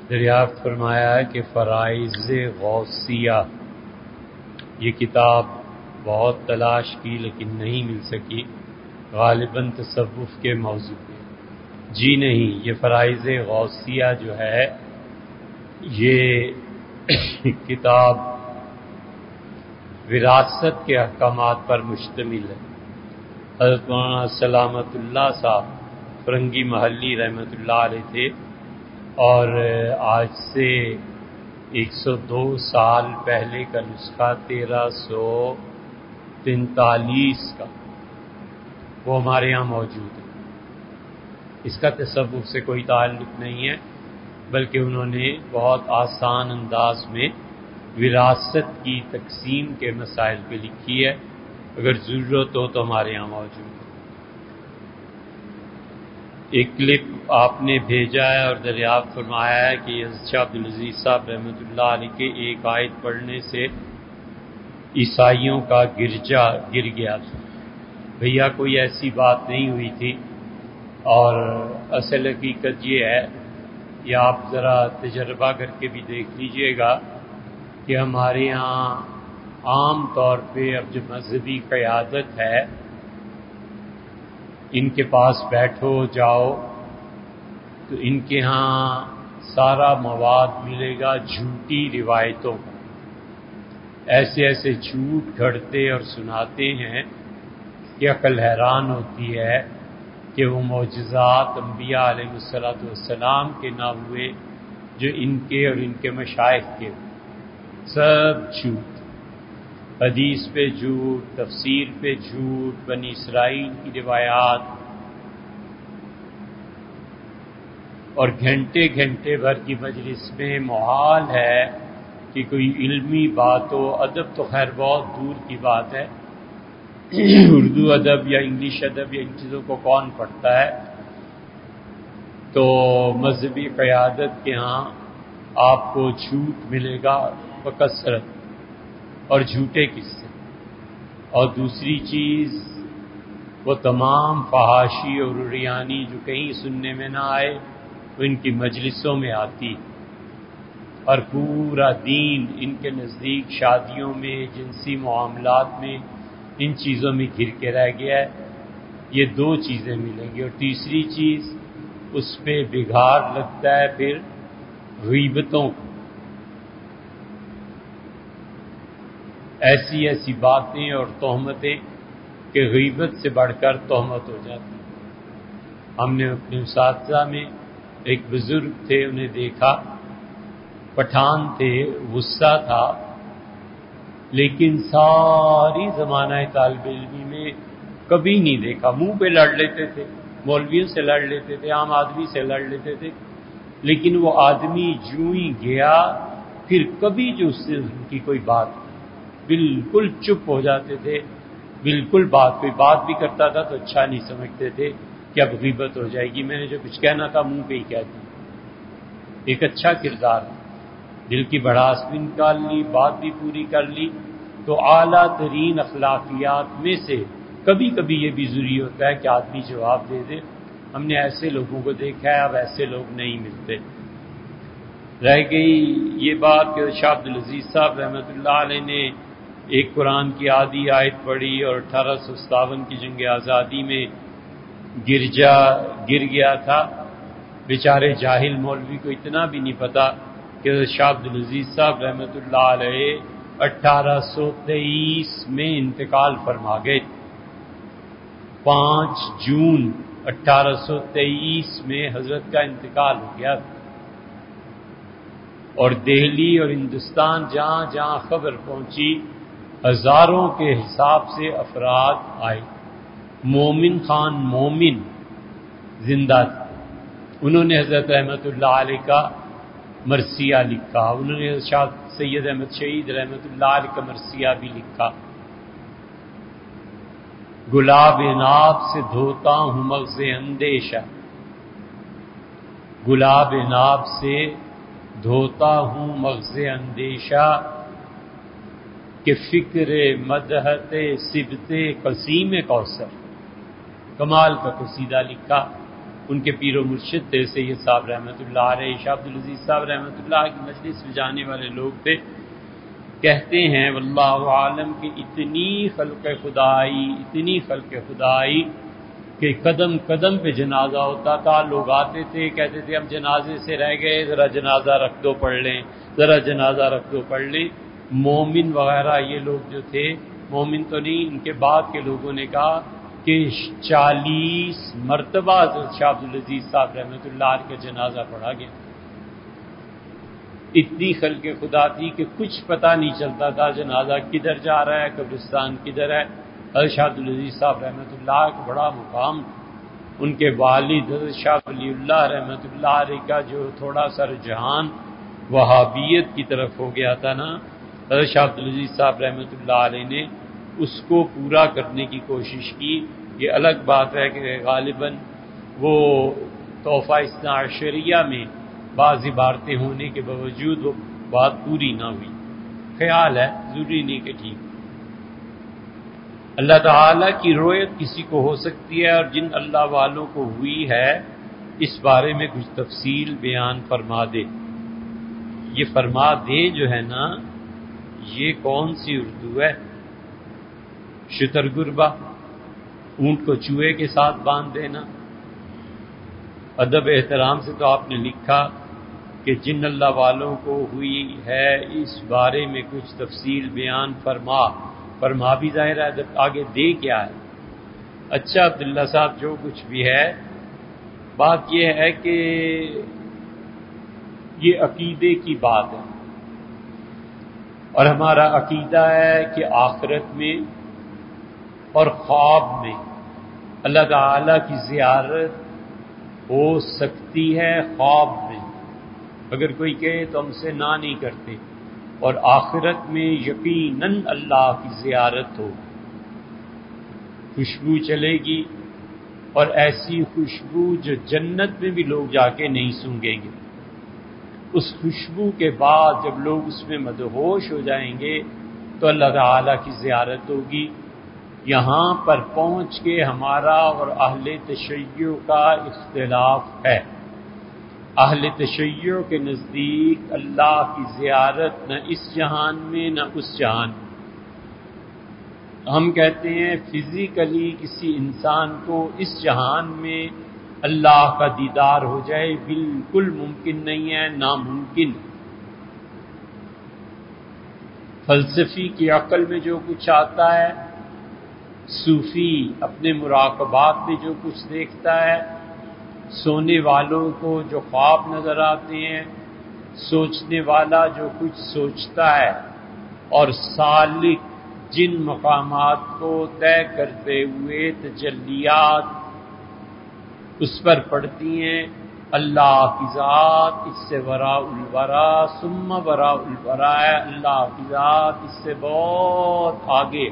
دریافت فرمایا ہے کہ فرائض غوثیہ یہ کتاب بہت تلاش کی لیکن نہیں مل سکی، غالباً تصوف کے موضوع پہ۔ جی نہیں، یہ فرائض غوثیہ جو ہے یہ کتاب وراثت کے احکامات پر مشتمل ہے۔ حضرت مولانا سلامت اللہ صاحب فرنگی محلی رحمۃ اللہ علیہ تھے، اور آج سے 102 سال پہلے کا نسخہ 1343 کا وہ ہمارے ہاں موجود ہے۔ اس کا تصوف سے کوئی تعلق نہیں ہے، بلکہ انہوں نے بہت آسان انداز میں وراثت کی تقسیم کے مسائل پہ لکھی ہے، اگر ضرورت ہو تو ہمارے ہاں موجود ہے۔ ایک کلپ آپ نے بھیجا ہے اور دریافت فرمایا ہے کہ شاہ عبدالعزیز صاحب رحمۃ اللہ علیہ کے ایک آیت پڑھنے سے عیسائیوں کا گرجا گر گیا تھا۔ بھیا کوئی ایسی بات نہیں ہوئی تھی، اور اصل حقیقت یہ ہے، یہ آپ ذرا تجربہ کر کے بھی دیکھ لیجئے گا کہ ہمارے یہاں عام طور پہ اب جو مذہبی قیادت ہے، ان کے پاس بیٹھو جاؤ تو ان کے ہاں سارا مواد ملے گا جھوٹی روایتوں کا۔ ایسے ایسے جھوٹ گھڑتے اور سناتے ہیں کہ عقل حیران ہوتی ہے کہ وہ معجزات انبیاء علیہ والسلام کے نہ ہوئے جو ان کے اور ان کے مشائخ کے ہوئے، سب جھوٹ، حدیث پہ جھوٹ، تفسیر پہ جھوٹ، بنی اسرائیل کی روایات، اور گھنٹے گھنٹے بھر کی مجلس میں محال ہے کہ کوئی علمی بات ہو۔ ادب تو خیر بہت دور کی بات ہے، اردو ادب یا انگلش ادب یا ان چیزوں کو کون پڑھتا ہے۔ تو مذہبی قیادت کے ہاں آپ کو جھوٹ ملے گا بکثرت، اور جھوٹے قصے، اور دوسری چیز وہ تمام فحاشی اور عریانی جو کہیں سننے میں نہ آئے وہ ان کی مجلسوں میں آتی، اور پورا دین ان کے نزدیک شادیوں میں، جنسی معاملات میں، ان چیزوں میں گھر کے رہ گیا ہے۔ یہ دو چیزیں ملیں گی، اور تیسری چیز اس پہ بگھار لگتا ہے پھر غیبتوں کو، ایسی ایسی باتیں اور تہمتیں کہ غیبت سے بڑھ کر تہمت ہو جاتی۔ ہم نے اپنے اساتذہ میں ایک بزرگ تھے، انہیں دیکھا، پٹھان تھے، غصہ تھا، لیکن ساری زمانہ طالب علمی میں کبھی نہیں دیکھا، منہ پہ لڑ لیتے تھے، مولویوں سے لڑ لیتے تھے، عام آدمی سے لڑ لیتے تھے، لیکن وہ آدمی جوں ہی گیا پھر کبھی جو اس سے ان کی کوئی بات نہیں، بالکل چپ ہو جاتے تھے، بالکل کوئی بات بھی کرتا تھا تو اچھا نہیں سمجھتے تھے کہ اب غیبت ہو جائے گی، میں نے جو کچھ کہنا تھا منہ پہ ہی کہہ دیا۔ ایک اچھا کردار، دل کی بڑھاس بھی نکال لی، بات بھی پوری کر لی، تو اعلیٰ ترین اخلاقیات میں سے کبھی کبھی یہ بھی ضروری ہوتا ہے کہ آدمی جواب دے دے۔ ہم نے ایسے لوگوں کو دیکھا ہے، اب ایسے لوگ نہیں ملتے۔ رہ گئی یہ بات کہ شاہ عبدالعزیز صاحب رحمۃ اللہ علیہ نے ایک قرآن کی آدھی آیت پڑھی اور 1857 کی جنگ آزادی میں گرجا گر گیا تھا۔ بیچارے جاہل مولوی کو اتنا بھی نہیں پتا کہ شاہ عبدالعزیز صاحب رحمۃ اللہ علیہ 1823 میں انتقال فرما گئے۔ 5 جون 1823 میں حضرت کا انتقال ہو گیا، اور دہلی اور ہندوستان جہاں جہاں خبر پہنچی ہزاروں کے حساب سے افراد آئے۔ مومن خان مومن زندہ تھے، انہوں نے حضرت رحمۃ اللہ علیہ کا مرثیہ لکھا، انہوں نے شاہ سید احمد شہید رحمۃ اللہ علیہ کا مرثیہ بھی لکھا۔ گلاب ناب سے دھوتا ہوں مغز اندیشہ، گلاب ناب سے دھوتا ہوں مغز اندیشہ، کہ فکر مدحت سبت قسیم کوثر، کمال کا قصیدہ لکھا۔ ان کے پیر و مرشد تھے سید صاحب رحمۃ اللہ علیہ، شاہ عبد العزیز صاحب رحمۃ اللہ کی مجلس میں جانے والے لوگ تھے، کہتے ہیں واللہ عالم کہ اتنی خلق خدائی کہ قدم قدم پہ جنازہ ہوتا تھا، لوگ آتے تھے کہتے تھے ہم جنازے سے رہ گئے، ذرا جنازہ رکھ دو پڑھ لیں، ذرا جنازہ رکھ دو پڑھ لیں۔ مومن وغیرہ یہ لوگ جو تھے، مومن تو نہیں، ان کے بعد کے لوگوں نے کہا کہ 40 مرتبہ حضرت شاہ عبد العزیز صاحب رحمۃ اللہ علیہ کا جنازہ پڑھا گیا۔ اتنی خلق خدا تھی کہ کچھ پتہ نہیں چلتا تھا جنازہ کدھر جا رہا ہے، قبرستان کدھر ہے۔ حضرت شاہ عبد العزیز صاحب رحمۃ اللہ کا بڑا مقام، ان کے والد حضرت شاہ ولی اللہ رحمۃ اللہ علیہ کا جو تھوڑا سا رجحان وہابیت کی طرف ہو گیا تھا نا، حضرت شاہ عبد العزیز صاحب رحمۃ اللہ علیہ نے اس کو پورا کرنے کی کوشش کی۔ یہ الگ بات ہے کہ غالباً وہ تحفہ اثنا عشریہ میں بعض عبارتیں ہونے کے باوجود وہ بات پوری نہ ہوئی۔ خیال ہے، ضروری نہیں کہ ٹھیک۔ اللہ تعالیٰ کی رؤیت کسی کو ہو سکتی ہے، اور جن اللہ والوں کو ہوئی ہے اس بارے میں کچھ تفصیل بیان فرما دے۔ یہ فرما دے جو ہے نا، یہ کون سی اردو ہے؟ شترگربا، اونٹ کو چوہے کے ساتھ باندھ دینا۔ ادب احترام سے تو آپ نے لکھا کہ جن اللہ والوں کو ہوئی ہے اس بارے میں کچھ تفصیل بیان فرما بھی ظاہر ہے، آگے دے کیا ہے؟ اچھا عبداللہ صاحب، جو کچھ بھی ہے، بات یہ ہے کہ یہ عقیدے کی بات ہے، اور ہمارا عقیدہ ہے کہ آخرت میں اور خواب میں اللہ تعالیٰ کی زیارت ہو سکتی ہے۔ خواب میں اگر کوئی کہے تو ہم سے نہ نہیں کرتے، اور آخرت میں یقیناً اللہ کی زیارت ہو، خوشبو چلے گی، اور ایسی خوشبو جو جنت میں بھی لوگ جا کے نہیں سونگھیں گے۔ اس خوشبو کے بعد جب لوگ اس میں مدہوش ہو جائیں گے تو اللہ تعالیٰ کی زیارت ہوگی۔ یہاں پر پہنچ کے ہمارا اور اہل تشیع کا اختلاف ہے۔ اہل تشیع کے نزدیک اللہ کی زیارت نہ اس جہان میں نہ اس جہان میں۔ ہم کہتے ہیں فزیکلی کسی انسان کو اس جہان میں اللہ کا دیدار ہو جائے بالکل ممکن نہیں ہے، ناممکن۔ فلسفی کی عقل میں جو کچھ آتا ہے، صوفی اپنے مراقبات میں جو کچھ دیکھتا ہے، سونے والوں کو جو خواب نظر آتے ہیں، سوچنے والا جو کچھ سوچتا ہے، اور سالک جن مقامات کو طے کرتے ہوئے تجلیات اس پر پڑتی ہیں، اللہ کی ذات اس سے وراء الورا ثم وراء الورا ہے، اللہ کی ذات اس سے بہت آگے۔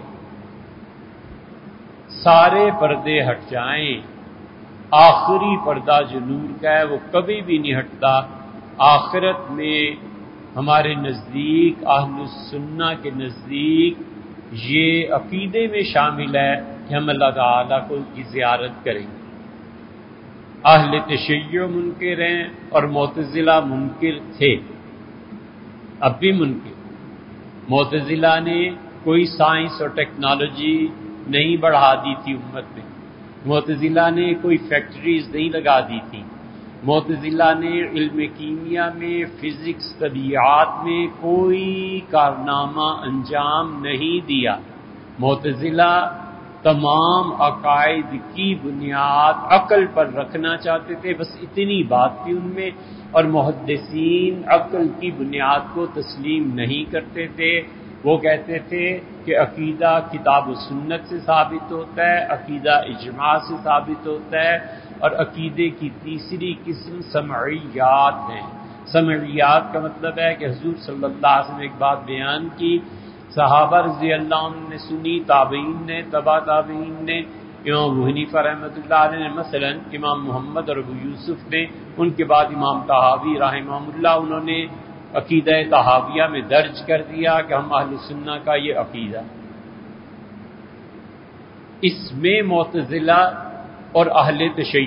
سارے پردے ہٹ جائیں، آخری پردہ جو نور کا ہے وہ کبھی بھی نہیں ہٹتا۔ آخرت میں ہمارے نزدیک، اہل السنہ کے نزدیک، یہ عقیدے میں شامل ہے کہ ہم اللہ تعالیٰ کو کی زیارت کریں گے۔ اہل تشیع منکر ہیں اور معتزلہ منکر تھے، اب بھی منکر۔ معتزلہ نے کوئی سائنس اور ٹیکنالوجی نہیں بڑھا دی تھی امت میں، معتزلہ نے کوئی فیکٹریز نہیں لگا دی تھی، معتزلہ نے علم کیمیا میں، فزکس، طبیعات میں کوئی کارنامہ انجام نہیں دیا۔ معتزلہ تمام عقائد کی بنیاد عقل پر رکھنا چاہتے تھے، بس اتنی بات تھی ان میں، اور محدثین عقل کی بنیاد کو تسلیم نہیں کرتے تھے۔ وہ کہتے تھے کہ عقیدہ کتاب و سنت سے ثابت ہوتا ہے، عقیدہ اجماع سے ثابت ہوتا ہے، اور عقیدے کی تیسری قسم سمعیات ہیں۔ سمعیات کا مطلب ہے کہ حضور صلی اللہ علیہ وسلم نے ایک بات بیان کی، صحابہ رضی اللہ عنہ نے سنی، تابعین نے، تبع تابعین نے، امام ابو حنیفہ رحمۃ اللہ علیہ نے، مثلا امام محمد اور ابو یوسف نے، ان کے بعد امام طحاوی رحمہ اللہ، انہوں نے عقیدہ طحاویہ میں درج کر دیا کہ ہم اہل سنہ کا یہ عقیدہ۔ اس میں معتزلہ اور اہل تشیع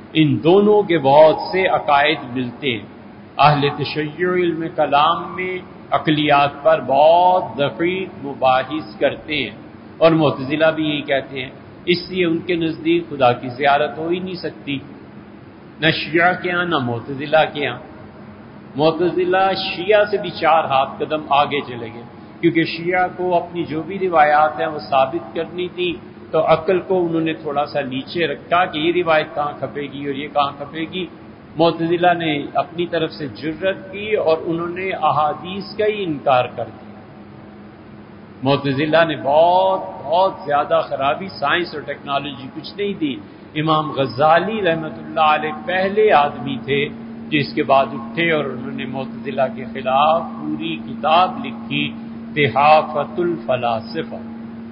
ان دونوں کے بہت سے عقائد ملتے ہیں۔ اہل تشیع علم کلام میں عقلیات پر بہت دقیق مباحث کرتے ہیں، اور معتزلہ بھی یہی کہتے ہیں، اس لیے ان کے نزدیک خدا کی زیارت ہو ہی نہیں سکتی، نہ شیعہ کے ہاں نہ معتزلہ کے ہاں۔ معتزلہ شیعہ سے بھی 4 ہاتھ قدم آگے چلے گئے، کیونکہ شیعہ کو اپنی جو بھی روایات ہیں وہ ثابت کرنی تھی، تو عقل کو انہوں نے تھوڑا سا نیچے رکھا کہ یہ روایت کہاں کھپے گی اور یہ کہاں کھپے گی۔ معتزلہ نے اپنی طرف سے جرأت کی اور انہوں نے احادیث کا ہی انکار کر دیا۔ معتزلہ نے بہت زیادہ خرابی، سائنس اور ٹیکنالوجی کچھ نہیں دی۔ امام غزالی رحمۃ اللہ علیہ پہلے آدمی تھے جس کے بعد اٹھے اور انہوں نے معتزلہ کے خلاف پوری کتاب لکھی، تحافۃ الفلاسفہ۔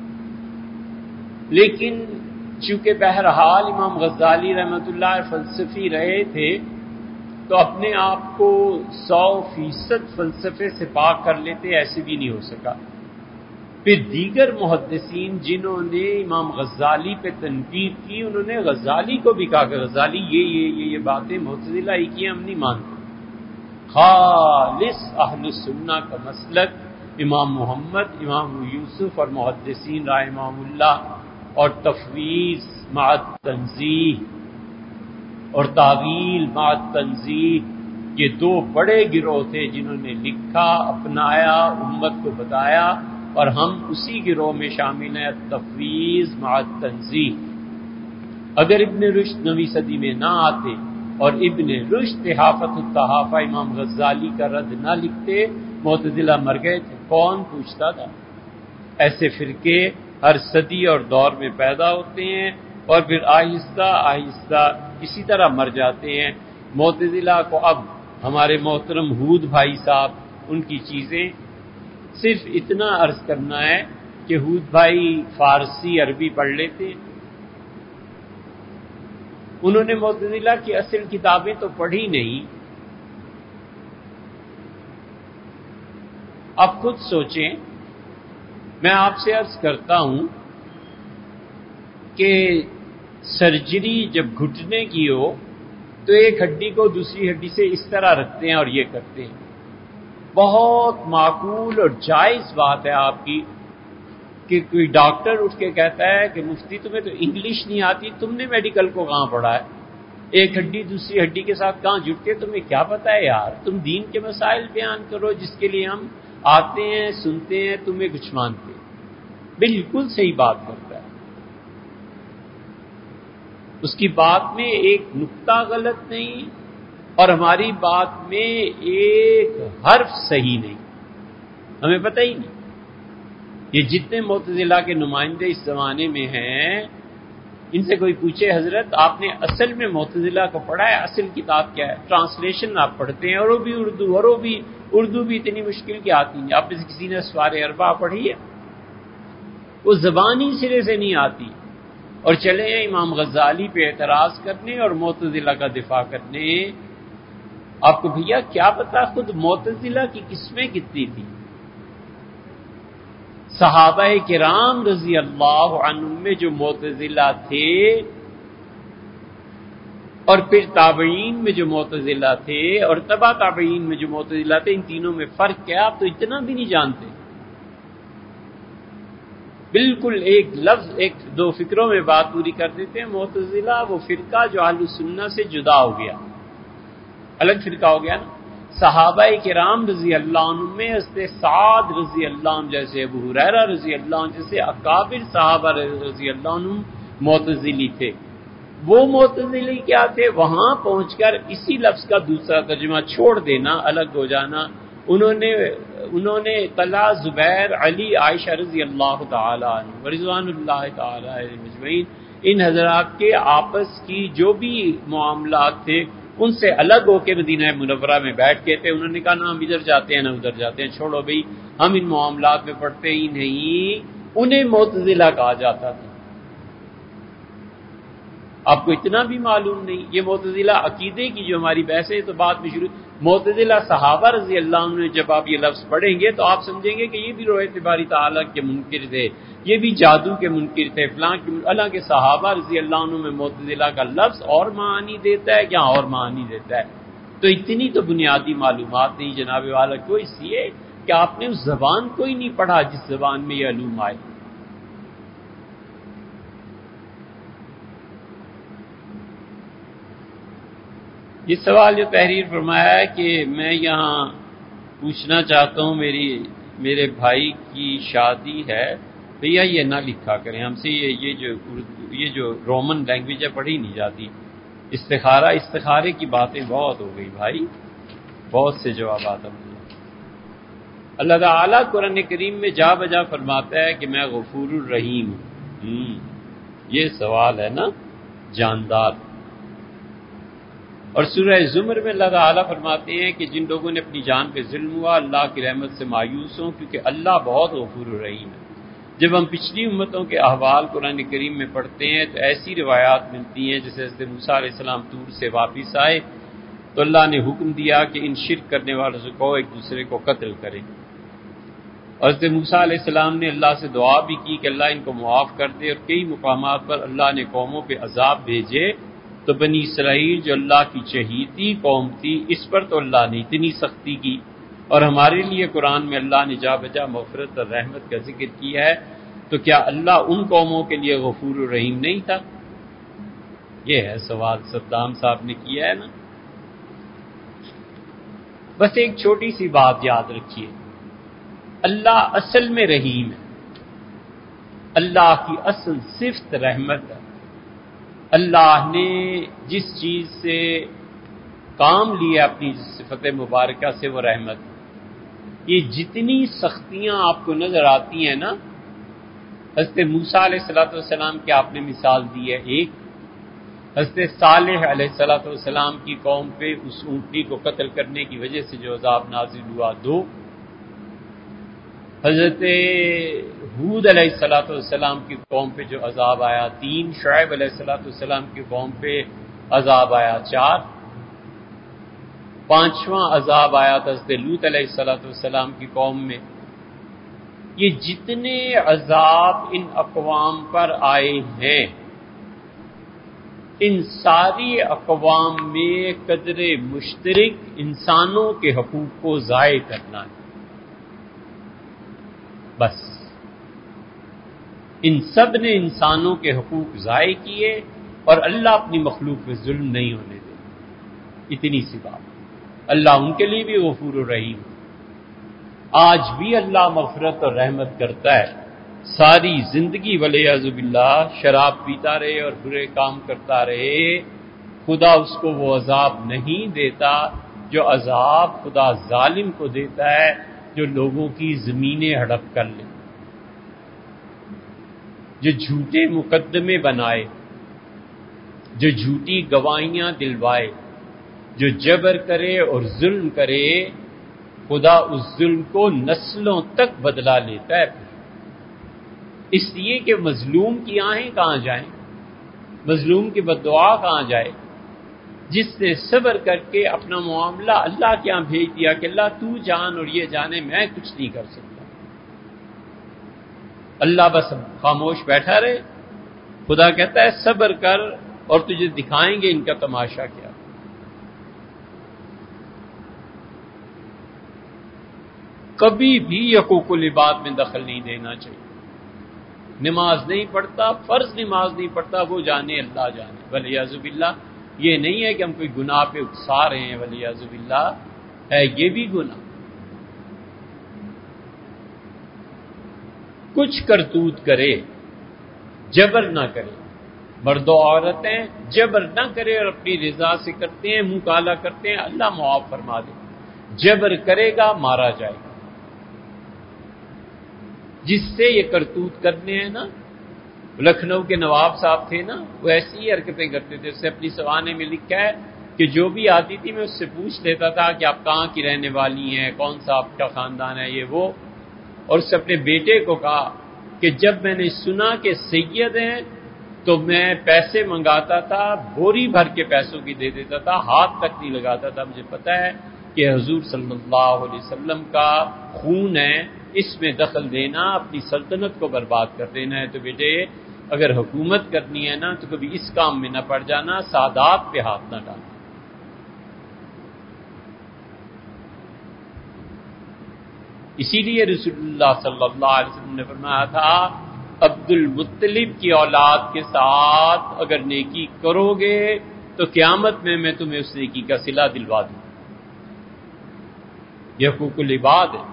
لیکن چونکہ بہرحال امام غزالی رحمۃ اللہ فلسفی رہے تھے، تو اپنے آپ کو 100% فلسفے سے پاک کر لیتے، ایسے بھی نہیں ہو سکا۔ پھر دیگر محدثین جنہوں نے امام غزالی پہ تنقید کی، انہوں نے غزالی کو بھی کہا کہ غزالی یہ باتیں معتزلہ ہی کی، ہم نہیں مانتے۔ خالص اہل سنہ کا مسلک امام محمد، امام یوسف اور محدثین رحمہم اللہ، اور تفویض مع تنزیہ اور تعویل مع تنزیہ، یہ 2 بڑے گروہ تھے جنہوں نے لکھا، اپنایا، امت کو بتایا، اور ہم اسی گروہ میں شامل ہیں، تفویض مع تنزیہ۔ اگر ابن رشد 9ویں صدی میں نہ آتے اور ابن رشد تحافۃ التحافہ امام غزالی کا رد نہ لکھتے، معتزلہ مر گئے تھے، کون پوچھتا تھا؟ ایسے فرقے ہر صدی اور دور میں پیدا ہوتے ہیں اور پھر آہستہ آہستہ اسی طرح مر جاتے ہیں۔ معتزلہ کو اب ہمارے محترم ہود بھائی صاحب ان کی چیزیں، صرف اتنا عرض کرنا ہے کہ ہود بھائی فارسی عربی پڑھ لیتے، انہوں نے معتزلہ کی اصل کتابیں تو پڑھی نہیں۔ اب خود سوچیں، میں آپ سے عرض کرتا ہوں کہ سرجری جب گھٹنے کی ہو تو ایک ہڈی کو دوسری ہڈی سے اس طرح رکھتے ہیں اور یہ کرتے ہیں۔ بہت معقول اور جائز بات ہے آپ کی کہ کوئی ڈاکٹر اٹھ کے کہتا ہے کہ مفتی تمہیں تو انگلش نہیں آتی، تم نے میڈیکل کو کہاں پڑھا ہے؟ ایک ہڈی دوسری ہڈی کے ساتھ کہاں جڑتی ہے، تمہیں کیا پتا ہے یار؟ تم دین کے مسائل بیان کرو جس کے لیے ہم آتے ہیں، سنتے ہیں، تمہیں کچھ مانتے ہیں۔ بالکل صحیح بات کرتا ہے، اس کی بات میں ایک نقطہ غلط نہیں اور ہماری بات میں ایک حرف صحیح نہیں، ہمیں پتہ ہی نہیں۔ یہ جتنے معتزلہ کے نمائندے اس زمانے میں ہیں، ان سے کوئی پوچھے حضرت آپ نے اصل میں معتزلہ کو پڑھا ہے؟ اصل کتاب کیا ہے؟ ٹرانسلیشن آپ پڑھتے ہیں، اور وہ بھی اردو، اور وہ بھی اردو بھی اتنی مشکل کی آتی نہیں۔ آپ میں سے کسی نے اسوار اربع پڑھی ہے؟ وہ زبانی سرے سے نہیں آتی، اور چلے ہیں امام غزالی پہ اعتراض کرنے اور معتزلہ کا دفاع کرنے۔ آپ کو بھیا کیا پتا خود معتزلہ کی قسمیں کتنی تھی؟ صحابہ کرام رضی اللہ عنہم میں جو معتزلہ تھے اور پھر تابعین میں جو معتزلہ تھے اور تبع تابعین میں جو معتزلہ تھے، ان تینوں میں فرق کیا؟ آپ تو اتنا بھی نہیں جانتے۔ بالکل ایک لفظ، ایک دو فکروں میں بات پوری کر دیتے ہیں۔ معتزلہ وہ فرقہ جو اہل سنہ سے جدا ہو گیا، الگ فرقہ ہو گیا نا۔ صحابہ کرام رضی اللہ عنہ میں حضرت سعد رضی اللہ عنہ جیسے، ابو ہریرہ رضی اللہ عنہ جیسے اکابر صحابہ رضی اللہ عنہ معتزلی تھے۔ وہ معتزلی کیا تھے؟ وہاں پہنچ کر اسی لفظ کا دوسرا ترجمہ چھوڑ دینا، الگ ہو جانا۔ انہوں نے طلحہ، زبیر، علی، عائشہ رضی اللہ تعالی عنہ رضوان اللہ تعالی علیہم اجمعین، ان حضرات کے آپس کی جو بھی معاملات تھے ان سے الگ ہو کے مدینہ منورہ میں بیٹھ کے تھے۔ انہوں نے کہا نہ ہم ادھر جاتے ہیں نہ ادھر جاتے ہیں، چھوڑو بھئی، ہم ان معاملات میں پڑھتے ہی نہیں۔ انہیں معتزلہ کہا جاتا تھا۔ آپ کو اتنا بھی معلوم نہیں؟ یہ معتزلہ عقیدے کی جو ہماری بحث ہے تو بعد میں شروع، معتزلہ صحابہ رضی اللہ عنہ نے جب آپ یہ لفظ پڑھیں گے تو آپ سمجھیں گے کہ یہ بھی رؤیت باری تعالیٰ کے منکر تھے، یہ بھی جادو کے منکر تھے، فلاں کے اللہ کے صحابہ رضی اللہ عنہ میں معتزلہ کا لفظ اور معانی دیتا ہے کیا اور معانی دیتا ہے؟ تو اتنی تو بنیادی معلومات نہیں جناب والا کو، اس لیے کہ آپ نے اس زبان کو ہی نہیں پڑھا جس زبان میں یہ علوم آئے۔ یہ سوال جو تحریر فرمایا ہے کہ میں یہاں پوچھنا چاہتا ہوں میرے بھائی کی شادی ہے، بھیا یہ نہ لکھا کریں ہم سے، یہ جو رومن لینگویج ہے پڑھی نہیں جاتی۔ استخارے کی باتیں بہت ہو گئی بھائی، بہت سے جوابات ہم نے۔ اللہ تعالیٰ قرآن کریم میں جا بجا فرماتا ہے کہ میں غفور الرحیم ہوں۔ یہ سوال ہے نا جاندار۔ اور سورہ زمر میں اللہ تعالیٰ فرماتے ہیں کہ جن لوگوں نے اپنی جان پہ ظلم ہوا اللہ کی رحمت سے مایوس ہوں، کیونکہ اللہ بہت غفور الرحیم ہے۔ جب ہم پچھلی امتوں کے احوال قرآن کریم میں پڑھتے ہیں تو ایسی روایات ملتی ہیں جیسے حضرت موسیٰ علیہ السلام طور سے واپس آئے تو اللہ نے حکم دیا کہ ان شرک کرنے والوں سے کہو ایک دوسرے کو قتل کریں۔ حضرت موسیٰ علیہ السلام نے اللہ سے دعا بھی کی کہ اللہ ان کو معاف کر دے، اور کئی مقامات پر اللہ نے قوموں پہ عذاب بھیجے تو بنی اسرائیل جو اللہ کی چہیتی قوم تھی اس پر تو اللہ نے اتنی سختی کی، اور ہمارے لیے قرآن میں اللہ نے جا بجا مغفرت اور رحمت کا ذکر کیا ہے، تو کیا اللہ ان قوموں کے لیے غفور الرحیم نہیں تھا؟ یہ ہے سوال صدام صاحب نے کیا ہے نا۔ بس ایک چھوٹی سی بات یاد رکھیے، اللہ اصل میں رحیم ہے، اللہ کی اصل صفت رحمت ہے۔ اللہ نے جس چیز سے کام لیا اپنی صفت مبارکہ سے وہ رحمت ہے۔ یہ جتنی سختیاں آپ کو نظر آتی ہیں نا، حضرت موسیٰ علیہ السلام کی آپ نے مثال دی ہے ایک، حضرت صالح علیہ السلام کی قوم پہ اس اونٹنی کو قتل کرنے کی وجہ سے جو عذاب نازل ہوا دو، حضرت ہود علیہ السلام کی قوم پہ جو عذاب آیا تین، شعیب علیہ السلام کی قوم پہ عذاب آیا چار، پانچواں عذاب آیا تھا حضرت لوط علیہ السلام کی قوم میں۔ یہ جتنے عذاب ان اقوام پر آئے ہیں، ان ساری اقوام میں قدر مشترک انسانوں کے حقوق کو ضائع کرنا ہے، بس ان سب نے انسانوں کے حقوق ضائع کیے اور اللہ اپنی مخلوق پہ ظلم نہیں ہونے دے، اتنی سی بات۔ اللہ ان کے لیے بھی غفور الرحیم، آج بھی اللہ مغفرت اور رحمت کرتا ہے۔ ساری زندگی ولیعذ باللہ شراب پیتا رہے اور برے کام کرتا رہے، خدا اس کو وہ عذاب نہیں دیتا جو عذاب خدا ظالم کو دیتا ہے جو لوگوں کی زمینیں ہڑپ کر لے، جو جھوٹے مقدمے بنائے، جو جھوٹی گواہیاں دلوائے، جو جبر کرے اور ظلم کرے، خدا اس ظلم کو نسلوں تک بدلا لیتا ہے، اس لیے کہ مظلوم کی آہیں کہاں جائیں، مظلوم کی بددعا کہاں جائے، جس نے صبر کر کے اپنا معاملہ اللہ کے ہاں بھیج دیا کہ اللہ تو جان اور یہ جانے میں کچھ نہیں کر سکتا، اللہ بس خاموش بیٹھا رہے، خدا کہتا ہے صبر کر اور تجھے دکھائیں گے ان کا تماشا کیا۔ کبھی بھی حقوق العباد میں دخل نہیں دینا چاہیے۔ نماز نہیں پڑھتا، فرض نماز نہیں پڑھتا، وہ جانے اللہ جانے، ولیعذ باللہ۔ یہ نہیں ہے کہ ہم کوئی گناہ پہ اکسا رہے ہیں، ولیعذ باللہ ہے یہ بھی گناہ۔ کچھ کرتوت کرے، جبر نہ کرے، مرد و عورتیں جبر نہ کرے اور اپنی رضا سے کرتے ہیں، منہ کالا کرتے ہیں، اللہ معاف فرما دے۔ جبر کرے گا مارا جائے گا۔ جس سے یہ کرتوت کرنے ہیں نا، لکھنؤ کے نواب صاحب تھے نا، وہ ایسی ہی حرکتیں کرتے تھے۔ اس سے اپنی سوانے میں لکھا ہے کہ جو بھی آتی تھی میں اس سے پوچھ لیتا تھا کہ آپ کہاں کی رہنے والی ہیں، کون سا آپ کا خاندان ہے، یہ وہ، اور اس سے اپنے بیٹے کو کہا کہ جب میں نے سنا کہ سید ہیں تو میں پیسے منگاتا تھا، بوری بھر کے پیسوں کی دے دیتا تھا، ہاتھ تک نہیں لگاتا تھا۔ مجھے پتا ہے کہ حضور صلی اللہ علیہ وسلم کا خون ہے، اس میں دخل دینا اپنی سلطنت کو برباد کر دینا ہے۔ تو بیٹے اگر حکومت کرنی ہے نا تو کبھی اس کام میں نہ پڑ جانا، سادات پہ ہاتھ نہ ڈالنا۔ اسی لیے رسول اللہ صلی اللہ علیہ وسلم نے فرمایا تھا عبد المطلب کی اولاد کے ساتھ اگر نیکی کرو گے تو قیامت میں تمہیں اس نیکی کا صلہ دلوا دوں۔ یہ حقوق العباد ہے۔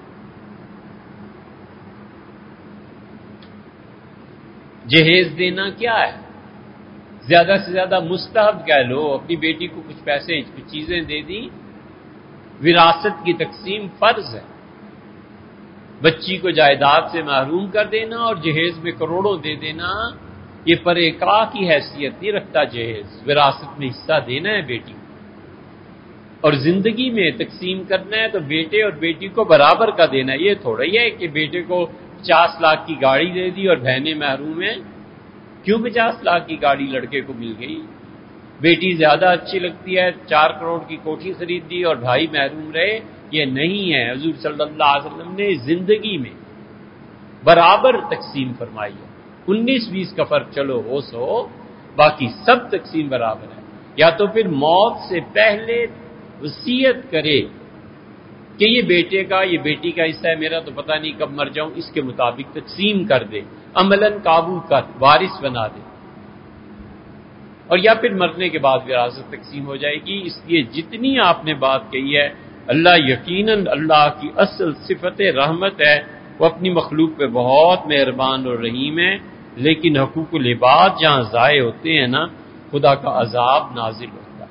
جہیز دینا کیا ہے؟ زیادہ سے زیادہ مستحب کہہ لو، اپنی بیٹی کو کچھ پیسے کچھ چیزیں دے دی۔ وراثت کی تقسیم فرض ہے، بچی کو جائیداد سے محروم کر دینا اور جہیز میں کروڑوں دے دینا یہ پرےکا کی حیثیت نہیں رکھتا۔ جہیز وراثت میں حصہ دینا ہے بیٹی کو، اور زندگی میں تقسیم کرنا ہے تو بیٹے اور بیٹی کو برابر کا دینا ہے۔ یہ تھوڑا ہی ہے کہ بیٹے کو 50 لاکھ کی گاڑی دے دی اور بہنیں محروم ہیں۔ کیوں 50 لاکھ کی گاڑی لڑکے کو مل گئی؟ بیٹی زیادہ اچھی لگتی ہے، 4 کروڑ کی کوٹھی خرید دی اور بھائی محروم رہے، یہ نہیں ہے۔ حضور صلی اللہ علیہ وسلم نے زندگی میں برابر تقسیم فرمائی ہے۔ 19-20 کا فرق چلو ہو سو، باقی سب تقسیم برابر ہے۔ یا تو پھر موت سے پہلے وصیت کرے کہ یہ بیٹے کا یہ بیٹی کا حصہ ہے، میرا تو پتہ نہیں کب مر جاؤں، اس کے مطابق تقسیم کر دے، عملاً قابو کر وارث بنا دے، اور یا پھر مرنے کے بعد وراثت تقسیم ہو جائے گی۔ اس لیے جتنی آپ نے بات کہی ہے، اللہ یقیناً اللہ کی اصل صفت رحمت ہے، وہ اپنی مخلوق پہ بہت مہربان اور رحیم ہے، لیکن حقوق العباد جہاں ضائع ہوتے ہیں نا، خدا کا عذاب نازل ہوتا ہے۔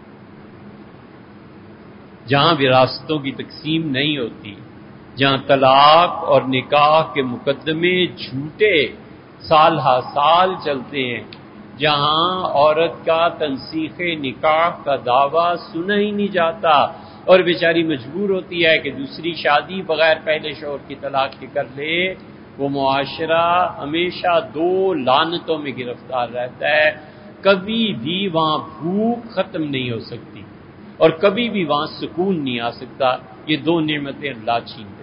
جہاں وراثتوں کی تقسیم نہیں ہوتی، جہاں طلاق اور نکاح کے مقدمے جھوٹے سال ہا سال چلتے ہیں، جہاں عورت کا تنسیخ نکاح کا دعویٰ سنا ہی نہیں جاتا اور بیچاری مجبور ہوتی ہے کہ دوسری شادی بغیر پہلے شوہر کی طلاق کے کر لے، وہ معاشرہ ہمیشہ 2 لعنتوں میں گرفتار رہتا ہے۔ کبھی بھی وہاں بھوک ختم نہیں ہو سکتی اور کبھی بھی وہاں سکون نہیں آ سکتا۔ یہ 2 نعمتیں اللہ چھین دے۔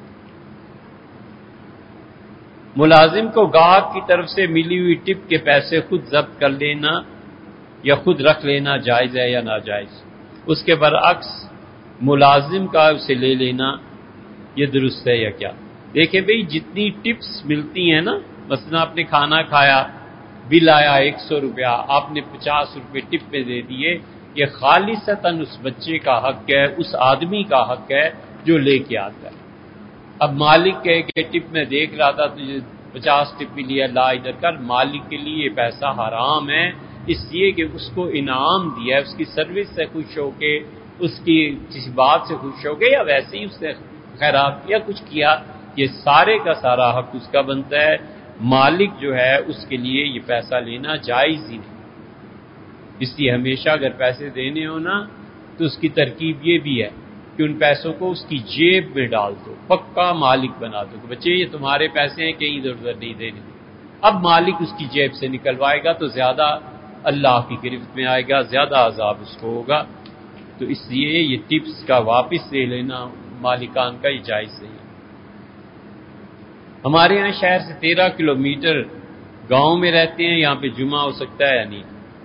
ملازم کو گاہک کی طرف سے ملی ہوئی ٹپ کے پیسے خود ضبط کر لینا یا خود رکھ لینا جائز ہے یا ناجائز؟ اس کے برعکس ملازم کا اسے لے لینا یہ درست ہے یا کیا؟ دیکھیں بھئی، جتنی ٹپس ملتی ہیں نا، مثلا آپ نے کھانا کھایا، بل آیا 100 روپیہ، آپ نے 50 روپے ٹپ میں دے دیے، یہ خالصتاً اس بچے کا حق ہے، اس آدمی کا حق ہے جو لے کے آتا ہے۔ اب مالک کہے کہ ٹپ میں دیکھ رہا تھا تجھے 50 ٹپ بھی لیا، لا ادھر کر، مالک کے لیے یہ پیسہ حرام ہے، اس لیے کہ اس کو انعام دیا ہے، اس کی سروس سے خوش ہو کے، اس کی کسی بات سے خوش ہو کے، یا ویسے ہی اس نے خیرات کیا، کچھ کیا، یہ سارے کا سارا حق اس کا بنتا ہے۔ مالک جو ہے اس کے لیے یہ پیسہ لینا جائز ہی نہیں۔ اس لیے ہمیشہ اگر پیسے دینے ہو نا تو اس کی ترکیب یہ بھی ہے کہ ان پیسوں کو اس کی جیب میں ڈال دو، پکا مالک بنا دو کہ بچے یہ تمہارے پیسے ہیں، کہیں ادھر ادھر نہیں دینے۔ اب مالک اس کی جیب سے نکلوائے گا تو زیادہ اللہ کی گرفت میں آئے گا، زیادہ عذاب اس کو ہوگا۔ تو اس لیے یہ ٹپس کا واپس لے لینا مالکان کا یہ جائز نہیں ہے۔ ہمارے یہاں شہر سے 13 کلومیٹر گاؤں میں رہتے ہیں، یہاں پہ جمعہ ہو سکتا ہے یا نہیں؟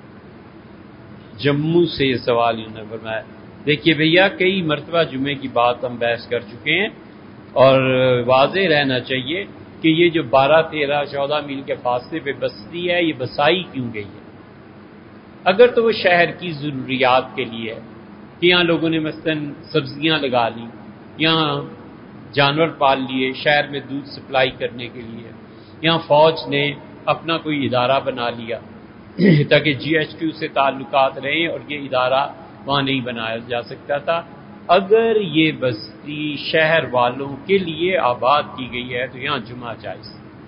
جموں سے یہ سوال انہوں نے فرمایا۔ دیکھیے بھیا، کئی مرتبہ جمعے کی بات ہم بحث کر چکے ہیں، اور واضح رہنا چاہیے کہ یہ جو 12, 13, 14 میل کے فاصلے پہ بستی ہے، یہ بسائی کیوں گئی ہے؟ اگر تو وہ شہر کی ضروریات کے لیے ہے کہ یہاں لوگوں نے مثلا سبزیاں لگا لی، یہاں جانور پال لیے شہر میں دودھ سپلائی کرنے کے لیے، یہاں فوج نے اپنا کوئی ادارہ بنا لیا تاکہ GHQ سے تعلقات رہیں اور یہ ادارہ وہاں نہیں بنایا جا سکتا تھا۔ اگر یہ بستی شہر والوں کے لیے آباد کی گئی ہے تو یہاں جمعہ جائز،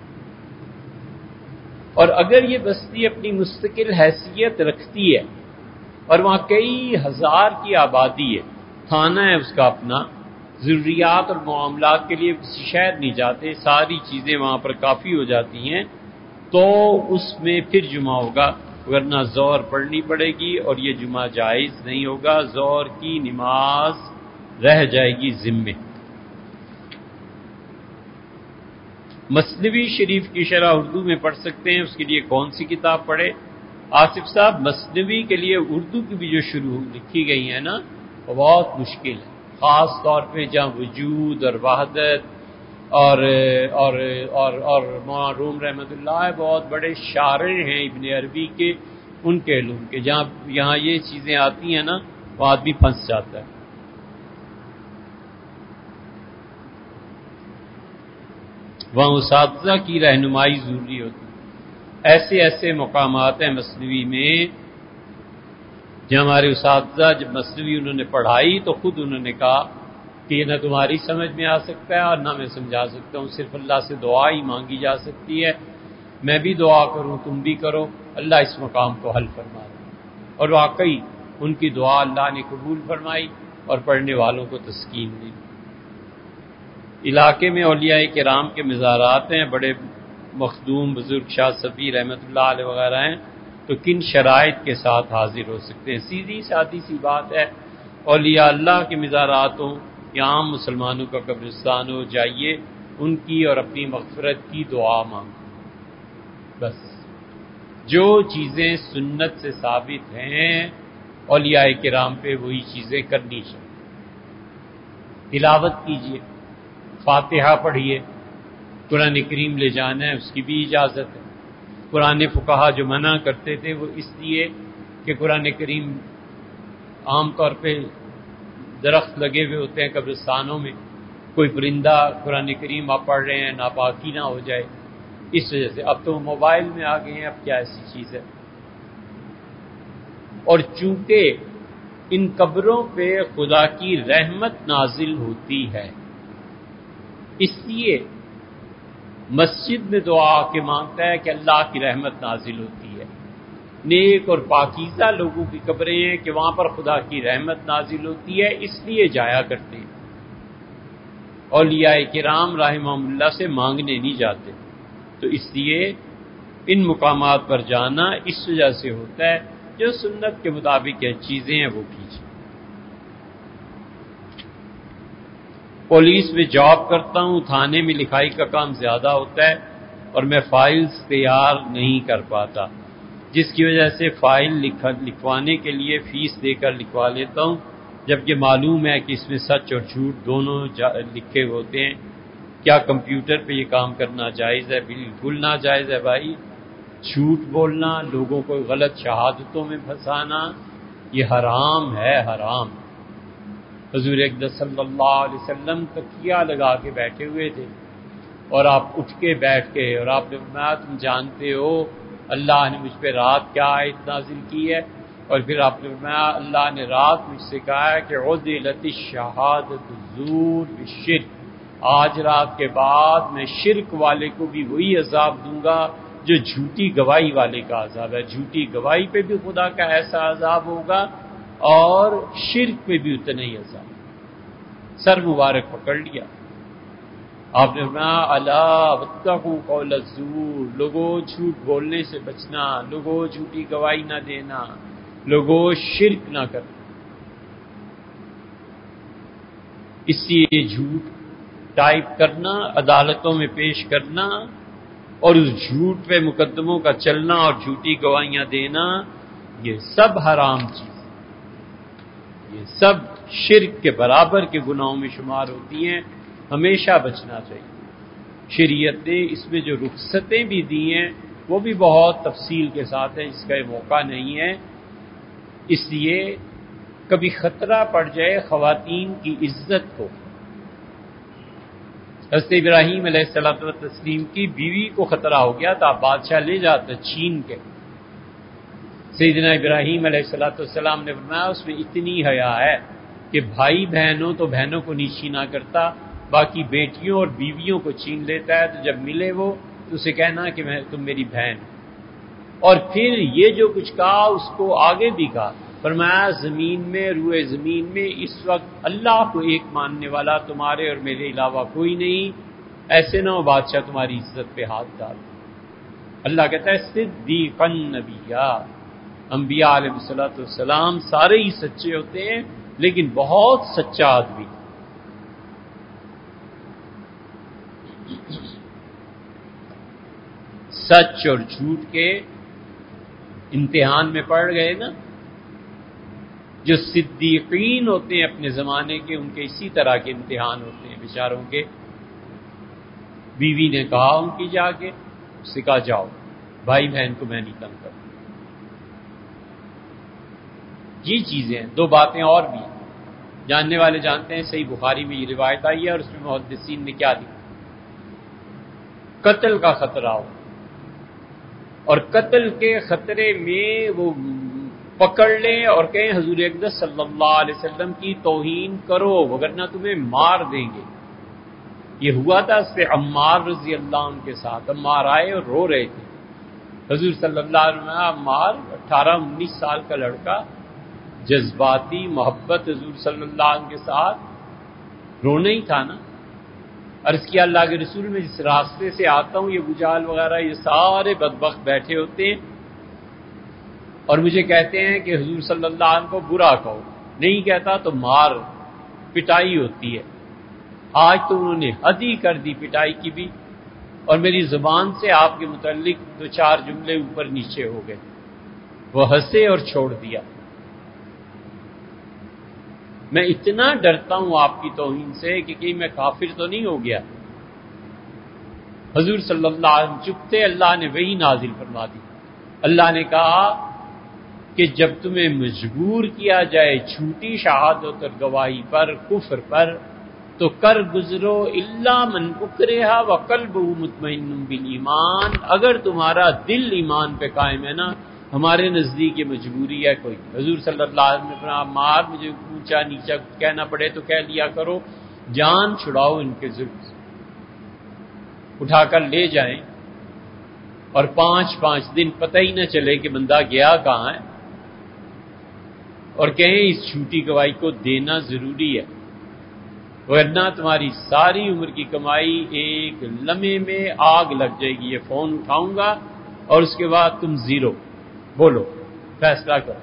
اور اگر یہ بستی اپنی مستقل حیثیت رکھتی ہے اور وہاں کئی ہزار کی آبادی ہے، تھانہ ہے اس کا اپنا، ضروریات اور معاملات کے لیے کسی شہر نہیں جاتے، ساری چیزیں وہاں پر کافی ہو جاتی ہیں، تو تو اس میں پھر جمعہ ہوگا، ورنہ ظہر پڑھنی پڑے گی اور یہ جمعہ جائز نہیں ہوگا، ظہر کی نماز رہ جائے گی ذمے۔ مثنوی شریف کی شرح اردو میں پڑھ سکتے ہیں، اس کے لیے کون سی کتاب پڑھے؟ آصف صاحب، مثنوی کے لیے اردو کی بھی جو شروع لکھی گئی ہے نا، وہ بہت مشکل ہے، خاص طور پہ جہاں وجود اور وحدت اور مولانا روم رحمۃ اللہ بہت بڑے شارح ہیں ابن عربی کے، ان کے علوم کے، جہاں یہاں یہ چیزیں آتی ہیں نا، وہ آدمی پھنس جاتا ہے۔ وہاں اساتذہ کی رہنمائی ضروری ہوتی ہے۔ ایسے مقامات ہیں مثنوی میں جہاں ہمارے اساتذہ جب مثنوی انہوں نے پڑھائی تو خود انہوں نے کہا کہ یہ نہ تمہاری سمجھ میں آ سکتا ہے اور نہ میں سمجھا سکتا ہوں، صرف اللہ سے دعا ہی مانگی جا سکتی ہے، میں بھی دعا کروں تم بھی کرو، اللہ اس مقام کو حل فرما دے۔ اور واقعی ان کی دعا اللہ نے قبول فرمائی اور پڑھنے والوں کو تسکین دی۔ علاقے میں اولیاء کرام کے مزارات ہیں، بڑے مخدوم بزرگ شاہ صفی رحمۃ اللہ علیہ وغیرہ ہیں، تو کن شرائط کے ساتھ حاضر ہو سکتے ہیں؟ سیدھی سادی سی بات ہے، اولیاء اللہ کے مزارات ہوں یا عام مسلمانوں کا قبرستان ہو، جائیے ان کی اور اپنی مغفرت کی دعا مانگو، بس۔ جو چیزیں سنت سے ثابت ہیں اولیاء کرام پہ وہی چیزیں کرنی چاہیے۔ تلاوت کیجیے، فاتحہ پڑھیے، قرآن کریم لے جانا ہے اس کی بھی اجازت ہے۔ قرآن فقہا جو منع کرتے تھے وہ اس لیے کہ قرآن کریم عام طور پہ درخت لگے ہوئے ہوتے ہیں قبرستانوں میں، کوئی پرندہ قرآن کریم آپ پڑھ رہے ہیں ناپاکی نہ ہو جائے، اس وجہ سے۔ اب تو موبائل میں آ گئے ہیں، اب کیا ایسی چیز ہے؟ اور چونکہ ان قبروں پہ خدا کی رحمت نازل ہوتی ہے، اس لیے مسجد میں دعا کے مانگتا ہے کہ اللہ کی رحمت نازل ہوتی ہے۔ نیک اور پاکیزہ لوگوں کی قبریں ہیں کہ وہاں پر خدا کی رحمت نازل ہوتی ہے، اس لیے جایا کرتے ہیں۔ اولیاء کرام رحمہم اللہ سے مانگنے نہیں جاتے، تو اس لیے ان مقامات پر جانا اس وجہ سے ہوتا ہے، جو سنت کے مطابق یہ چیزیں ہیں وہ کیجیے۔ پولیس میں جاب کرتا ہوں، تھانے میں لکھائی کا کام زیادہ ہوتا ہے اور میں فائلز تیار نہیں کر پاتا، جس کی وجہ سے فائل لکھوانے کے لیے فیس دے کر لکھوا لیتا ہوں، جبکہ معلوم ہے کہ اس میں سچ اور جھوٹ دونوں لکھے ہوتے ہیں۔ کیا کمپیوٹر پہ یہ کام کرنا جائز ہے؟ بالکل ناجائز ہے بھائی۔ جھوٹ بولنا، لوگوں کو غلط شہادتوں میں پھنسانا، یہ حرام ہے، حرام۔ حضور اقدس صلی اللہ علیہ وسلم تکیہ لگا کے بیٹھے ہوئے تھے اور آپ اٹھ کے بیٹھ کے اور آپ نے فرمایا تم جانتے ہو اللہ نے مجھ پہ رات کیا آیت نازل کی ہے؟ اور پھر آپ نے فرمایا اللہ نے رات مجھ سے کہا ہے کہ عدلت الشہادۃ زور بالشرک، آج رات کے بعد میں شرک والے کو بھی وہی عذاب دوں گا جو جھوٹی گواہی والے کا عذاب ہے۔ جھوٹی گواہی پہ بھی خدا کا ایسا عذاب ہوگا اور شرک پہ بھی اتنا ہی عذاب۔ سر مبارک پکڑ لیا، آپ نے فرمایا الا واتقوا قول الزور، لوگوں جھوٹ بولنے سے بچنا، لوگوں جھوٹی گواہی نہ دینا، لوگوں شرک نہ کرنا۔ اس لیے جھوٹ ٹائپ کرنا، عدالتوں میں پیش کرنا اور اس جھوٹ پہ مقدموں کا چلنا اور جھوٹی گواہیاں دینا، یہ سب حرام چیز، یہ سب شرک کے برابر کے گناہوں میں شمار ہوتی ہیں، ہمیشہ بچنا چاہیے۔ شریعت نے اس میں جو رخصتیں بھی دی ہیں وہ بھی بہت تفصیل کے ساتھ ہیں، اس کا یہ موقع نہیں ہے، اس لیے کبھی خطرہ پڑ جائے خواتین کی عزت کو۔ حضرت ابراہیم علیہ الصلوۃ والتسلیم کی بیوی کو خطرہ ہو گیا تھا، بادشاہ لے جاتا چھین کے۔ سیدنا ابراہیم علیہ الصلوۃ والسلام نے فرمایا اس میں اتنی حیا ہے کہ بھائی بہنوں تو بہنوں کو نہیں چھینا کرتا، باقی بیٹیوں اور بیویوں کو چھین لیتا ہے، تو جب ملے وہ تو اسے کہنا کہ تم میری بہن۔ اور پھر یہ جو کچھ کہا اس کو آگے بھی کہا، فرمایا زمین میں، روئے زمین میں اس وقت اللہ کو ایک ماننے والا تمہارے اور میرے علاوہ کوئی نہیں، ایسے نہ ہو بادشاہ تمہاری عزت پہ ہاتھ ڈال۔ اللہ کہتا ہے صدیقا نبیّا، انبیاء علیہ الصلوۃ والسلام سارے ہی سچے ہوتے ہیں، لیکن بہت سچا آدمی۔ سچ اور جھوٹ کے امتحان میں پڑ گئے نا۔ جو صدیقین ہوتے ہیں اپنے زمانے کے، ان کے اسی طرح کے امتحان ہوتے ہیں بیچاروں کے۔ بیوی نے کہا ان کی جا کے، اس سے کہا جاؤ، بھائی بہن کو میں نہیں تنگ کرتا۔ یہ چیزیں ہیں۔ دو باتیں اور بھی ہیں، جاننے والے جانتے ہیں، صحیح بخاری میں یہ روایت آئی ہے، اور اس میں محدثین نے کیا لکھا؟ قتل کا خطرہ ہو، اور قتل کے خطرے میں وہ پکڑ لیں اور کہیں حضور اقدس صلی اللہ علیہ وسلم کی توہین کرو وگرنہ تمہیں مار دیں گے۔ یہ ہوا تھا اس سے عمار رضی اللہ عنہ کے ساتھ۔ عمار آئے اور رو رہے تھے، حضور صلی اللہ علیہ وسلم۔ عمار 18-19 سال کا لڑکا، جذباتی محبت حضور صلی اللہ علیہ وسلم کے ساتھ، رونا ہی تھا نا۔ عرض کیا اللہ کے رسول، میں جس راستے سے آتا ہوں یہ ابو جہل وغیرہ یہ سارے بدبخت بیٹھے ہوتے ہیں اور مجھے کہتے ہیں کہ حضور صلی اللہ علیہ وسلم کو برا کہو، نہیں کہتا تو مار پٹائی ہوتی ہے۔ آج تو انہوں نے حد ہی کر دی پٹائی کی بھی، اور میری زبان سے آپ کے متعلق 2-4 جملے اوپر نیچے ہو گئے۔ وہ ہنسے اور چھوڑ دیا۔ میں اتنا ڈرتا ہوں آپ کی توہین سے کہ کہیں میں کافر تو نہیں ہو گیا۔ حضور صلی اللہ علیہ وسلم چپ تھے، اللہ نے وہی نازل فرما دی۔ اللہ نے کہا کہ جب تمہیں مجبور کیا جائے جھوٹی شہادت اور گواہی پر، کفر پر، تو کر گزرو الا من اکرہ وقلبہ مطمئن بالایمان، اگر تمہارا دل ایمان پہ قائم ہے نا، ہمارے نزدیک یہ مجبوری ہے کوئی۔ حضور صلی اللہ علیہ وسلم نے فرمایا مار مجھے اونچا نیچا کہنا پڑے تو کہہ لیا کرو، جان چھڑاؤ ان کے ظلم سے۔ اٹھا کر لے جائیں اور 5 دن پتہ ہی نہ چلے کہ بندہ گیا کہاں ہے، اور کہیں اس جھوٹی گواہی کو دینا ضروری ہے، ورنہ تمہاری ساری عمر کی کمائی ایک لمحے میں آگ لگ جائے گی۔ یہ فون اٹھاؤں گا اور اس کے بعد تم زیرو، بولو، فیصلہ کرو۔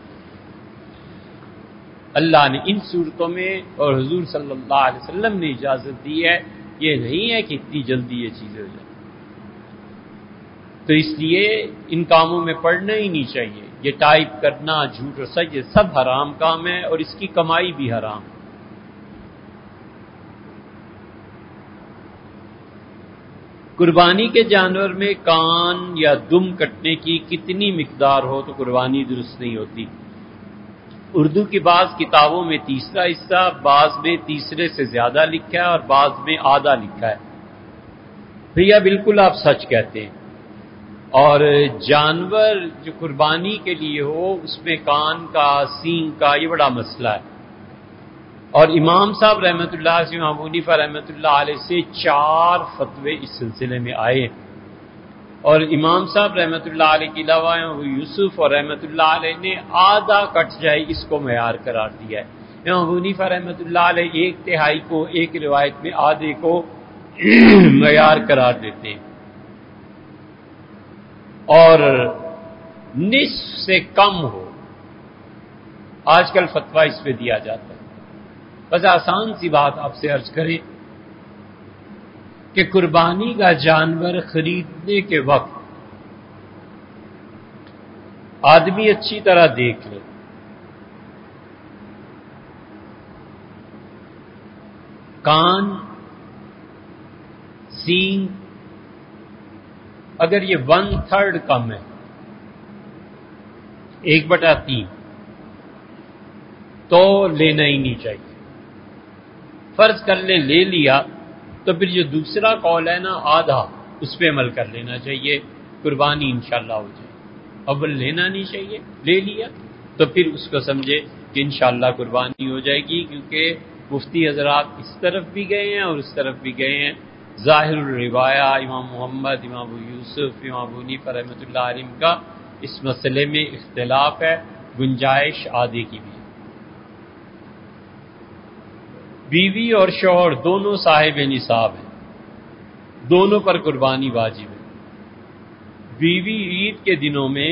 اللہ نے ان صورتوں میں اور حضور صلی اللہ علیہ وسلم نے اجازت دی ہے، یہ نہیں ہے کہ اتنی جلدی یہ چیزیں ہو جائیں۔ تو اس لیے ان کاموں میں پڑنا ہی نہیں چاہیے۔ یہ ٹائپ کرنا، جھوٹ اور سچ، یہ سب حرام کام ہے اور اس کی کمائی بھی حرام ہے۔ قربانی کے جانور میں کان یا دم کٹنے کی کتنی مقدار ہو تو قربانی درست نہیں ہوتی؟ اردو کی بعض کتابوں میں تیسرا حصہ، بعض میں تیسرے سے زیادہ لکھا ہے اور بعض میں آدھا لکھا ہے۔ بھیا بالکل آپ سچ کہتے ہیں، اور جانور جو قربانی کے لیے ہو اس میں کان کا، سینگ کا، یہ بڑا مسئلہ ہے۔ اور امام صاحب رحمۃ اللہ سے، امام ابو حنیفہ رحمۃ اللہ علیہ سے 4 فتوے اس سلسلے میں آئے ہیں، اور امام صاحب رحمۃ اللہ علیہ کے علاوہ ابو یوسف اور رحمۃ اللہ علیہ نے آدھا کٹ جائے اس کو معیار قرار دیا ہے۔ امام ابو حنیفہ رحمۃ اللہ علیہ 1/3 کو، ایک روایت میں آدھے کو معیار قرار دیتے ہیں، اور نصف سے کم ہو آج کل فتویٰ اس پہ دیا جاتا ہے۔ بس آسان سی بات آپ سے عرض کریں کہ قربانی کا جانور خریدنے کے وقت آدمی اچھی طرح دیکھ لے، کان، سینگ، اگر یہ 1/3 کم ہے، 1/3 تو لینا ہی نہیں چاہیے۔ فرض کر لے لیا تو پھر جو دوسرا قول ہے نا آدھا، اس پہ عمل کر لینا چاہیے، قربانی انشاءاللہ ہو جائے۔ اول لینا نہیں چاہیے، لے لیا تو پھر اس کو سمجھے کہ انشاءاللہ قربانی ہو جائے گی، کیونکہ مفتی حضرات اس طرف بھی گئے ہیں اور اس طرف بھی گئے ہیں۔ ظاہر الروایہ امام محمد، امام ابو یوسف، امام ابو حنیفہ رحمۃ اللہ علیہ کا اس مسئلے میں اختلاف ہے، گنجائش آدھے کی بھی۔ بیوی اور شوہر دونوں صاحب نصاب ہیں، دونوں پر قربانی واجب ہے۔ بیوی عید کے دنوں میں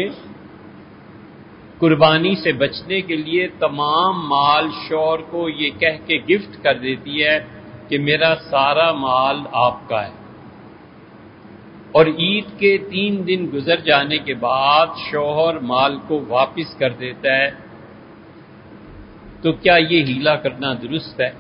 قربانی سے بچنے کے لیے تمام مال شوہر کو یہ کہہ کے گفٹ کر دیتی ہے کہ میرا سارا مال آپ کا ہے، اور عید کے 3 دن گزر جانے کے بعد شوہر مال کو واپس کر دیتا ہے، تو کیا یہ ہیلا کرنا درست ہے؟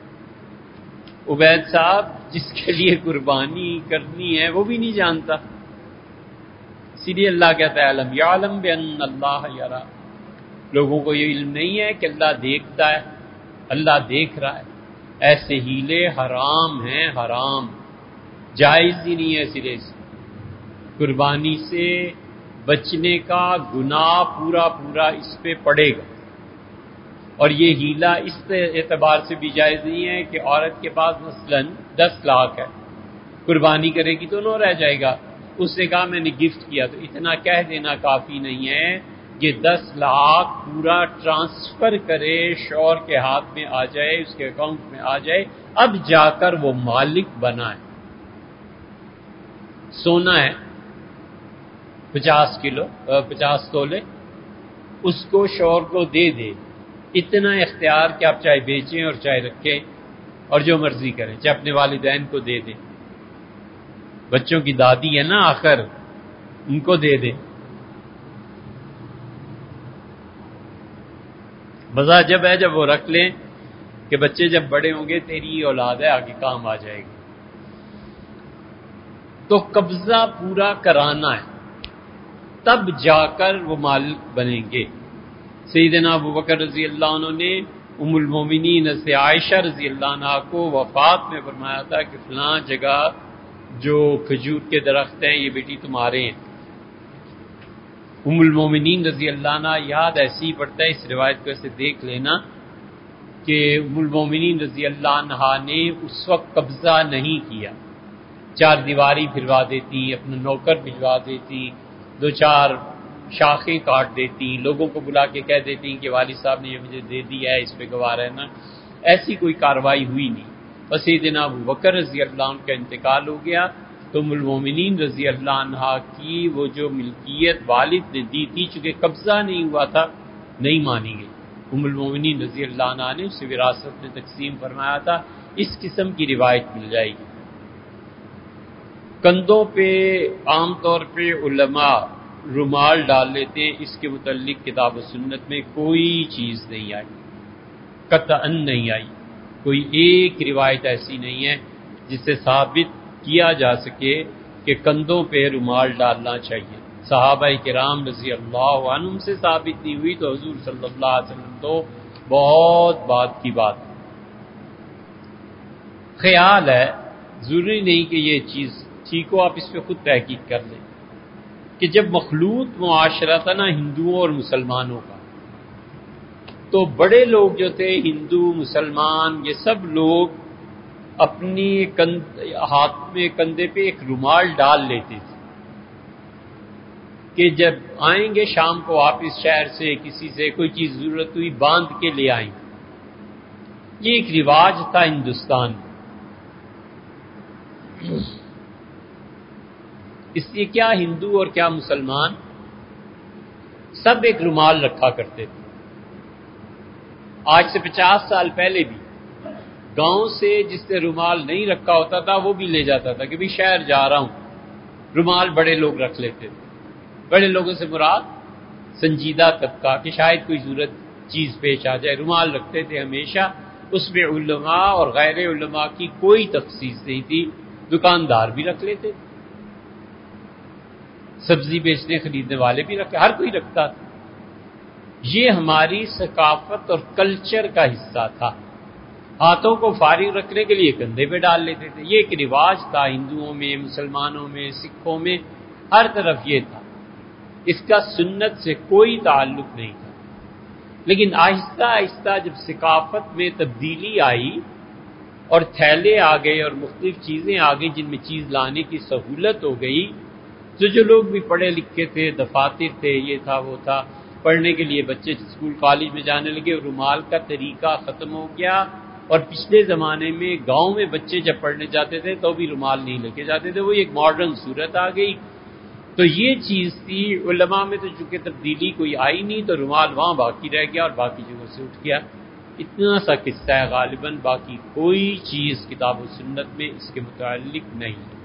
عبید صاحب جس کے لیے قربانی کرنی ہے وہ بھی نہیں جانتا، اسی لیے اللہ کہتا ہے علم یعلم بان اللہ یرا، لوگوں کو یہ علم نہیں ہے کہ اللہ دیکھتا ہے، اللہ دیکھ رہا ہے۔ ایسے ہیلے حرام ہیں، حرام، جائز ہی نہیں ہے سرے سے۔ قربانی سے بچنے کا گناہ پورا پورا اس پہ پڑے گا، اور یہ ہیلا اس اعتبار سے بھی جائز نہیں ہے کہ عورت کے پاس مثلا 10 لاکھ ہے، قربانی کرے گی تو نہ رہ جائے گا، اس نے کہا میں نے گفٹ کیا، تو اتنا کہہ دینا کافی نہیں ہے کہ 10 لاکھ پورا ٹرانسفر کرے، شوہر کے ہاتھ میں آ جائے، اس کے اکاؤنٹ میں آ جائے، اب جا کر وہ مالک بنا ہے۔ سونا ہے 50 تولے، اس کو شوہر کو دے دے، اتنا اختیار کہ آپ چاہے بیچیں اور چاہے رکھیں اور جو مرضی کریں، چاہے اپنے والدین کو دے دیں، بچوں کی دادی ہے نا آخر، ان کو دے دیں۔ مزہ جب ہے جب وہ رکھ لیں کہ بچے جب بڑے ہوں گے تیری اولاد ہے آگے کام آ جائے گی۔ تو قبضہ پورا کرانا ہے، تب جا کر وہ مالک بنیں گے۔ سیدنا ابوبکر رضی اللہ عنہ نے ام المومنین سے عائشہ رضی اللہ عنہ کو وفات میں فرمایا تھا کہ فلاں جگہ جو کھجور کے درخت ہیں یہ بیٹی تمہارے ہیں۔ ام المومنین رضی اللہ عنہ یاد ایسی ہی پڑتا ہے، اس روایت کو ایسے دیکھ لینا کہ ام المومنین رضی اللہ عنہ نے اس وقت قبضہ نہیں کیا، 4 دیواری پھروا دیتی، اپنا نوکر بھجوا دیتی، 2-4 شاخیں کاٹ دیتی، لوگوں کو بلا کے کہہ دیتی کہ والد صاحب نے یہ مجھے دے دیا ہے، اس پہ گواہ رہنا۔ ایسی کوئی کارروائی ہوئی نہیں۔ بس سیدنا ابوبکر رضی اللہ عنہ کا انتقال ہو گیا تو ام المومنین رضی اللہ عنہ کی وہ جو ملکیت والد نے دی تھی، چونکہ قبضہ نہیں ہوا تھا، نہیں مانی گئی۔ ام المومنین رضی اللہ عنہ نے اسے وراثت میں تقسیم فرمایا تھا۔ اس قسم کی روایت مل جائے گی۔ کندھوں پہ عام طور پہ علماء رومال ڈال لیتے ہیں، اس کے متعلق کتاب و سنت میں کوئی چیز نہیں آئی، قطعاً نہیں آئی، کوئی ایک روایت ایسی نہیں ہے جس سے ثابت کیا جا سکے کہ کندھوں پہ رومال ڈالنا چاہیے۔ صحابہ کرام رضی اللہ عنہم سے ثابت نہیں ہوئی تو حضور صلی اللہ علیہ وسلم تو بہت بعد کی بات ہے۔ خیال ہے، ضروری نہیں کہ یہ چیز ٹھیک ہو، آپ اس پہ خود تحقیق کر لیں کہ جب مخلوط معاشرہ تھا نا ہندوؤں اور مسلمانوں کا، تو بڑے لوگ جو تھے ہندو مسلمان یہ سب لوگ اپنی ہاتھ میں کندھے پہ ایک رومال ڈال لیتے تھے کہ جب آئیں گے شام کو واپس شہر سے کسی سے کوئی چیز ضرورت ہوئی باندھ کے لے آئیں۔ یہ ایک رواج تھا ہندوستان میں۔ اس لیے کیا ہندو اور کیا مسلمان سب ایک رومال رکھا کرتے تھے۔ آج سے 50 سال پہلے بھی گاؤں سے جس نے رومال نہیں رکھا ہوتا تھا وہ بھی لے جاتا تھا کہ بھی شہر جا رہا ہوں، رومال بڑے لوگ رکھ لیتے تھے۔ بڑے لوگوں سے مراد سنجیدہ طبقہ کہ شاید کوئی ضرورت چیز پیش آ جائے، رومال رکھتے تھے ہمیشہ۔ اس میں علماء اور غیر علماء کی کوئی تخصیص نہیں تھی، دکاندار بھی رکھ لیتے تھے، سبزی بیچنے خریدنے والے بھی رکھتے، ہر کوئی رکھتا تھا۔ یہ ہماری ثقافت اور کلچر کا حصہ تھا۔ ہاتھوں کو فارغ رکھنے کے لیے کندھے پہ ڈال لیتے تھے، یہ ایک رواج تھا ہندوؤں میں، مسلمانوں میں، سکھوں میں، ہر طرف یہ تھا۔ اس کا سنت سے کوئی تعلق نہیں تھا۔ لیکن آہستہ آہستہ جب ثقافت میں تبدیلی آئی اور تھیلے آ گئے اور مختلف چیزیں آ گئی جن میں چیز لانے کی سہولت ہو گئی، تو جو لوگ بھی پڑھے لکھے تھے، دفاتر تھے، یہ تھا وہ تھا، پڑھنے کے لیے بچے اسکول کالج میں جانے لگے، رومال کا طریقہ ختم ہو گیا۔ اور پچھلے زمانے میں گاؤں میں بچے جب پڑھنے جاتے تھے تو بھی رومال نہیں لے کے جاتے تھے، وہ ایک ماڈرن صورت آ گئی۔ تو تو یہ چیز تھی. علماء میں تو چونکہ تبدیلی کوئی آئی نہیں تو رومال وہاں باقی رہ گیا اور باقی جگہوں سے اٹھ گیا. اتنا سا قصہ ہے غالباً، باقی کوئی چیز کتاب و سنت میں اس کے متعلق نہیں.